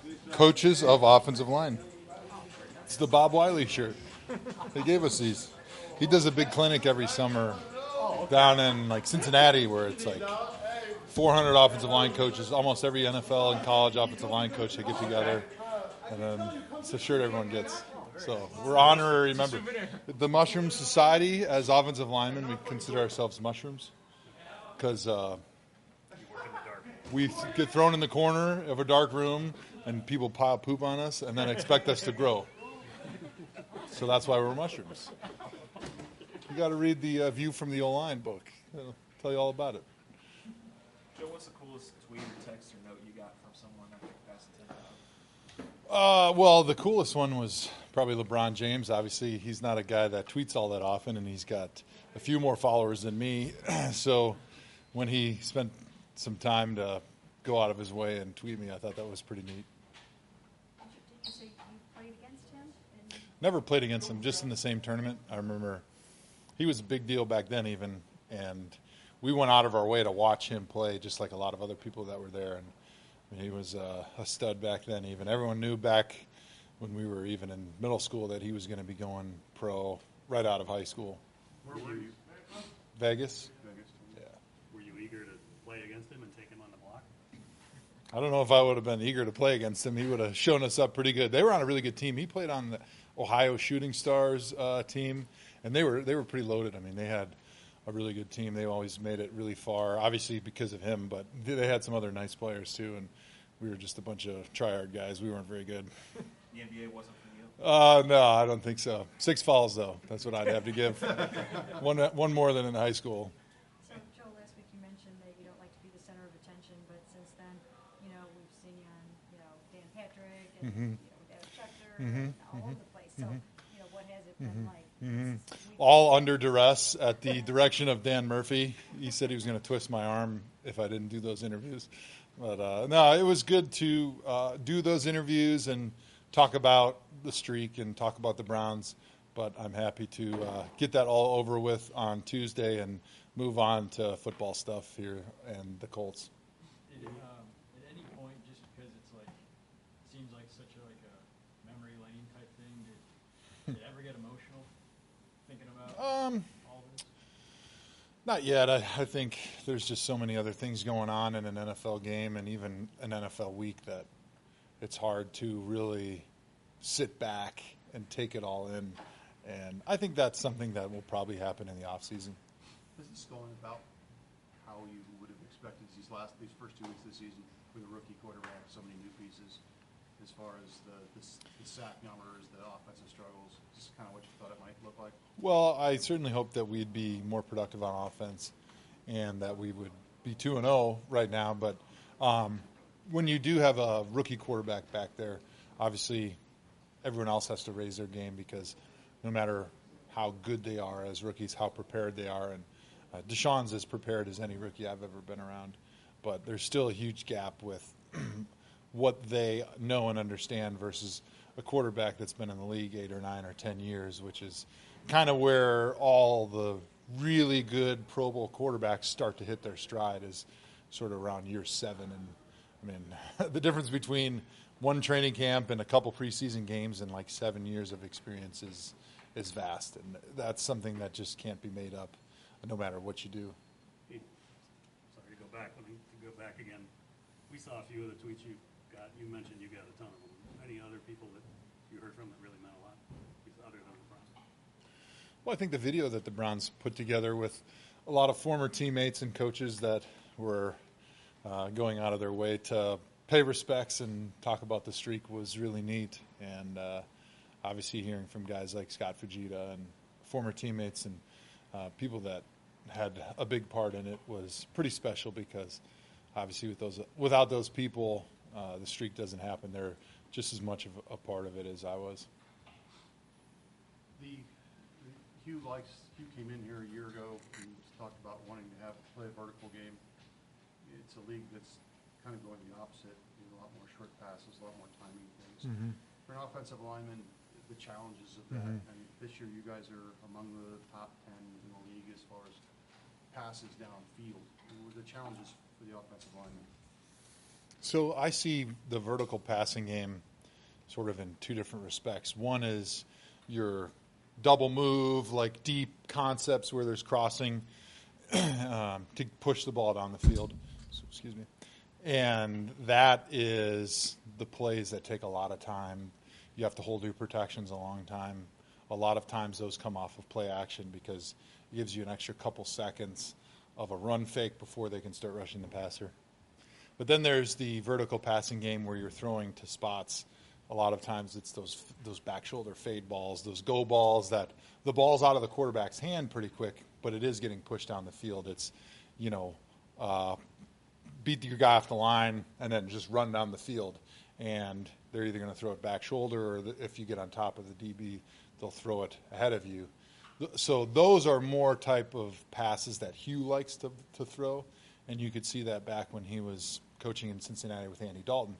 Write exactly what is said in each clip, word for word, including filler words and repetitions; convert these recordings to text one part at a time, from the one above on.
coaches of offensive line. It's the Bob Wiley shirt. They gave us these. He does a big clinic every summer down in like Cincinnati where it's like four hundred offensive line coaches. Almost every N F L and college offensive line coach, they get together. And then it's a shirt everyone gets. So we're honorary members. The Mushroom Society, as offensive linemen, we consider ourselves mushrooms because uh, we get thrown in the corner of a dark room and people pile poop on us and then expect us to grow. So that's why we're mushrooms. You got to read the uh, View from the O-Line book. It'll tell you all about it. Joe, what's the coolest tweet or text or note you got from someone after you passed the ten thousand? Uh, well, the coolest one was probably LeBron James. Obviously, he's not a guy that tweets all that often, and he's got a few more followers than me. So when he spent some time to go out of his way and tweet me, I thought that was pretty neat. Did you say you played against him? In- Never played against him, just in the same tournament. I remember he was a big deal back then even, and we went out of our way to watch him play just like a lot of other people that were there. And he was uh, a stud back then even. Everyone knew back when we were even in middle school that he was going to be going pro right out of high school. Where were you? Vegas? Vegas. Yeah. Were you eager to play against him and take him on the block? I don't know if I would have been eager to play against him. He would have shown us up pretty good. They were on a really good team. He played on the Ohio Shooting Stars uh, team, and they were they were pretty loaded. I mean, they had a really good team. They always made it really far, obviously because of him, but they had some other nice players too, and we were just a bunch of try-hard guys. We weren't very good. The N B A wasn't for you? Uh, no, I don't think so. Six fouls, though. That's what I'd have to give. one one more than in high school. So, Joe, last week you mentioned that you don't like to be the center of attention, but since then, you know, we've seen you on, you know, Dan Patrick and, Mm-hmm. you know, Dennis Schechter and all over the place. So, you know, what has it been like? Mm-hmm. Since we- All under duress at the direction of Dan Murphy. He said he was going to twist my arm if I didn't do those interviews. But, uh, no, it was good to uh, do those interviews and talk about the streak and talk about the Browns. But I'm happy to uh, get that all over with on Tuesday and move on to football stuff here and the Colts. Did, um, at any point, just because it's like, it seems like such a, like a memory lane type thing, did, did it ever get emotional thinking about Um, all this? Not yet. I, I think there's just so many other things going on in an N F L game and even an N F L week that it's hard to really sit back and take it all in. And I think that's something that will probably happen in the off season. Is this going about how you would have expected these last, these first two weeks of the season with a rookie quarterback, so many new pieces, as far as the, the, the sack numbers, the offensive struggles? Is this kind of what you thought it might look like? Well, I certainly hope that we'd be more productive on offense and that we would be two and oh right now. But um, when you do have a rookie quarterback back there, obviously everyone else has to raise their game because no matter how good they are as rookies, how prepared they are. And uh, Deshaun's as prepared as any rookie I've ever been around. But there's still a huge gap with what they know and understand versus a quarterback that's been in the league eight or nine or ten years, which is kind of where all the really good Pro Bowl quarterbacks start to hit their stride is sort of around year seven. And, I mean, the difference between one training camp and a couple preseason games and like seven years of experience is, is vast. And that's something that just can't be made up no matter what you do. Hey, sorry to go back. Let me to go back again. We saw a few of the tweets you got. You mentioned you got a ton of them. Any other people that you heard from that really meant a lot, other than the Browns? Well, I think the video that the Browns put together with a lot of former teammates and coaches that were uh, going out of their way to pay respects and talk about the streak was really neat. And uh, obviously hearing from guys like Scott Fujita and former teammates and uh, people that had a big part in it was pretty special because obviously with those without those people, uh, the streak doesn't happen. They're just as much of a part of it as I was. The, the Hugh likes Hugh came in here a year ago and talked about wanting to have play a vertical game. It's a league that's kind of going the opposite. You know, a lot more short passes, a lot more timing things. Mm-hmm. For an offensive lineman, the challenges of that. Mm-hmm. I mean, this year you guys are among the top ten in the league as far as passes downfield. What were the challenges for the offensive lineman? So I see the vertical passing game sort of in two different respects. One is your double move, like deep concepts where there's crossing um, to push the ball down the field. So, excuse me. And that is the plays that take a lot of time. You have to hold your protections a long time. A lot of times those come off of play action because it gives you an extra couple seconds of a run fake before they can start rushing the passer. But then there's the vertical passing game where you're throwing to spots. A lot of times it's those those back shoulder fade balls, those go balls that the ball's out of the quarterback's hand pretty quick, but it is getting pushed down the field. It's, you know, uh, beat your guy off the line and then just run down the field. And they're either going to throw it back shoulder or the, if you get on top of the D B, they'll throw it ahead of you. So those are more type of passes that Hugh likes to to throw. And you could see that back when he was coaching in Cincinnati with Andy Dalton.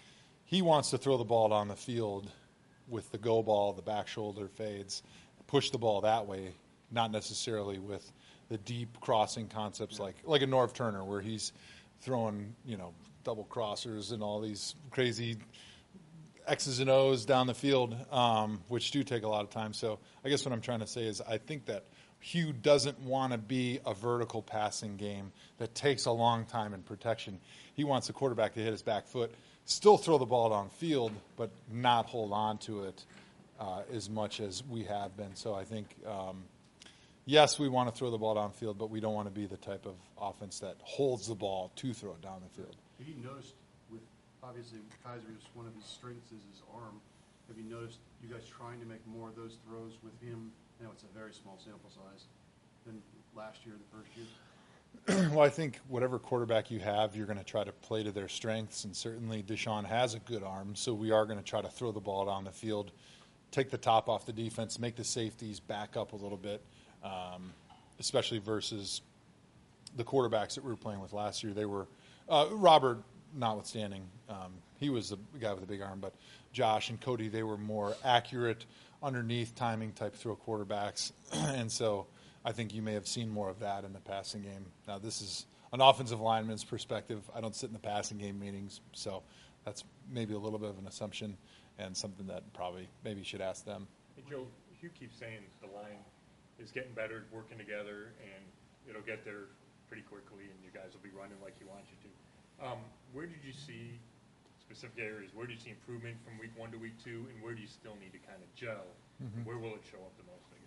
He wants to throw the ball down the field with the go ball, the back shoulder fades, push the ball that way, not necessarily with the deep crossing concepts like like a Norv Turner where he's throwing, you know, double crossers and all these crazy X's and O's down the field, um, which do take a lot of time. So I guess what I'm trying to say is I think that Hugh doesn't want to be a vertical passing game that takes a long time in protection. He wants the quarterback to hit his back foot, still throw the ball downfield, but not hold on to it uh, as much as we have been. So I think, um, yes, we want to throw the ball downfield, but we don't want to be the type of offense that holds the ball to throw it down the field. Have you noticed with, obviously, Kaiser's one of his strengths is his arm. Have you noticed you guys trying to make more of those throws with him? I know it's a very small sample size than last year, the first year. Well, I think whatever quarterback you have, you're going to try to play to their strengths, and certainly Deshaun has a good arm, so we are going to try to throw the ball down the field, take the top off the defense, make the safeties back up a little bit, um, especially versus the quarterbacks that we were playing with last year. They were uh, Robert, notwithstanding, um, he was the guy with the big arm, but Josh and Cody, they were more accurate, underneath timing type throw quarterbacks, and so I think you may have seen more of that in the passing game. Now, this is an offensive lineman's perspective. I don't sit in the passing game meetings, so that's maybe a little bit of an assumption and something that probably maybe you should ask them. Hey, Joe, Hugh keeps saying the line is getting better, working together, and it'll get there pretty quickly, and you guys will be running like he wants you to. Um, where did you see specific areas? Where do you see improvement from week one to week two, and where do you still need to kind of gel? Mm-hmm. Where will it show up the most, I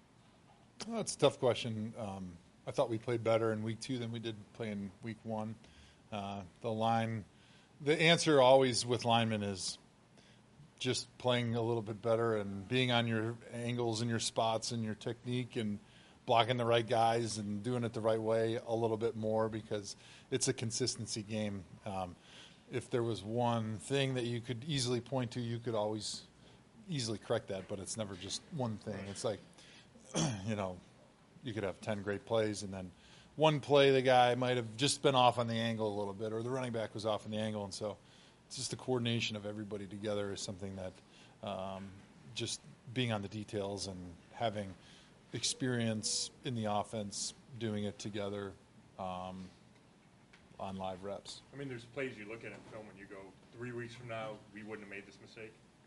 guess? Well, that's a tough question. Um, I thought we played better in week two than we did play in week one. Uh, the line, the answer always with linemen is just playing a little bit better and being on your angles and your spots and your technique and blocking the right guys and doing it the right way a little bit more because it's a consistency game. Um, if there was one thing that you could easily point to, you could always easily correct that, but it's never just one thing. It's like, you know, you could have ten great plays and then one play the guy might have just been off on the angle a little bit or the running back was off on the angle, and so it's just the coordination of everybody together is something that um, just being on the details and having experience in the offense, doing it together um, on live reps. I mean, there's plays you look at in film and you go, three weeks from now, we wouldn't have made this mistake.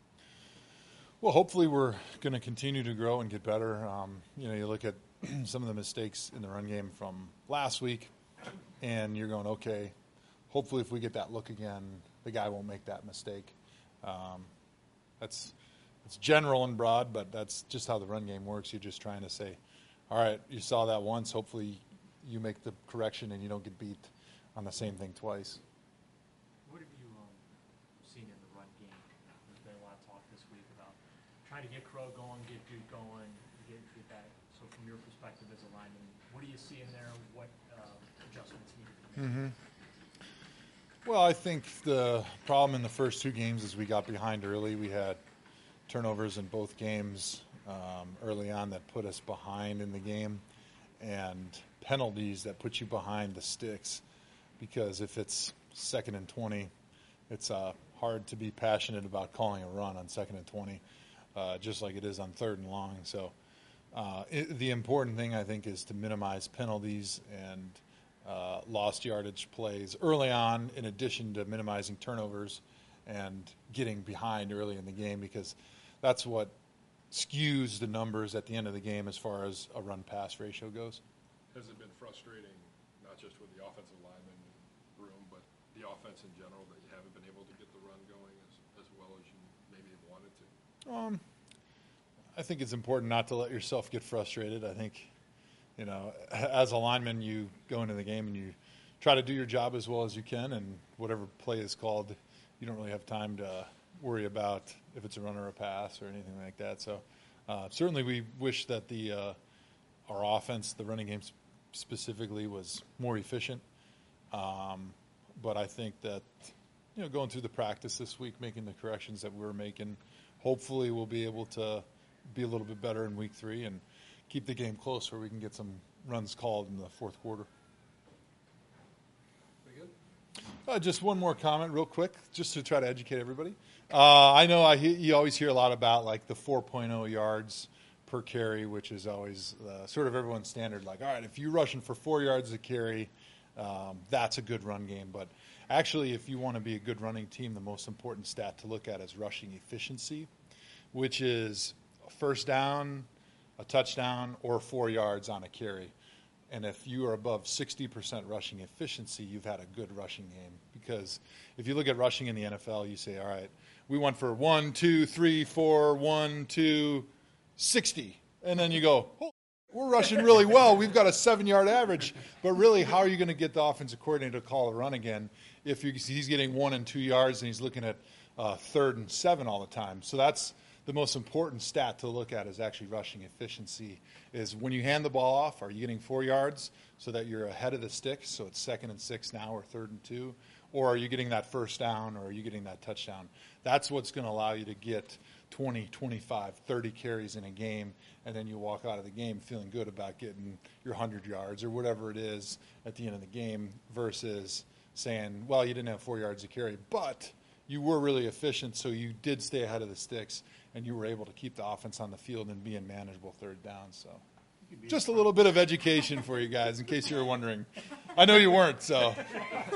Well, hopefully we're going to continue to grow and get better. Um, you know, you look at some of the mistakes in the run game from last week, and you're going, okay, hopefully if we get that look again, the guy won't make that mistake. Um, that's it's general and broad, but that's just how the run game works. You're just trying to say, all right, you saw that once. Hopefully you make the correction and you don't get beat on the same thing twice. What have you um, seen in the run game? There's been a lot of talk this week about trying to get Crow going, get Duke going, get, get that. So from your perspective as a lineman, what do you see in there? What um, adjustments need to be made? Mm-hmm. Well, I think the problem in the first two games is we got behind early. We had turnovers in both games um, early on that put us behind in the game, and penalties that put you behind the sticks, because if it's second and twenty, it's uh, hard to be passionate about calling a run on second and twenty, uh, just like it is on third and long. So uh, it, the important thing, I think, is to minimize penalties and uh, lost yardage plays early on, in addition to minimizing turnovers and getting behind early in the game, because that's what skews the numbers at the end of the game as far as a run-pass ratio goes. Has it been frustrating, not just with the offensive lineman room, but the offense in general, that you haven't been able to get the run going as, as well as you maybe have wanted to? Um, I think it's important not to let yourself get frustrated. I think, you know, as a lineman, you go into the game and you try to do your job as well as you can, and whatever play is called, you don't really have time to worry about if it's a run or a pass or anything like that. So uh, certainly we wish that the uh, our offense, the running game specifically, was more efficient. Um, but I think that, you know, going through the practice this week, making the corrections that we're making, hopefully we'll be able to be a little bit better in week three and keep the game close where we can get some runs called in the fourth quarter. Pretty good. Uh, just one more comment real quick, just to try to educate everybody. Uh, I know I he- you always hear a lot about like the four point oh yards per carry, which is always uh, sort of everyone's standard. Like, all right, if you're rushing for four yards a carry, um, that's a good run game. But actually, if you want to be a good running team, the most important stat to look at is rushing efficiency, which is a first down, a touchdown, or four yards on a carry. And if you are above sixty percent rushing efficiency, you've had a good rushing game. Because if you look at rushing in the N F L, you say, all right, we went for one, two, three, four, one, two, sixty. And then you go, oh, we're rushing really well. We've got a seven-yard average. But really, how are you going to get the offensive coordinator to call a run again if you, he's getting one and two yards and he's looking at uh, third and seven all the time? So that's the most important stat to look at, is actually rushing efficiency. Is when you hand the ball off, are you getting four yards so that you're ahead of the sticks, so it's second and six now or third and two? Or are you getting that first down, or are you getting that touchdown? That's what's going to allow you to get twenty, twenty-five, thirty carries in a game, and then you walk out of the game feeling good about getting your one hundred yards or whatever it is at the end of the game, versus saying, well, you didn't have four yards to carry, but you were really efficient, so you did stay ahead of the sticks, and you were able to keep the offense on the field and be in manageable third down. So just a little bit of education for you guys, in case you were wondering. I know you weren't, so.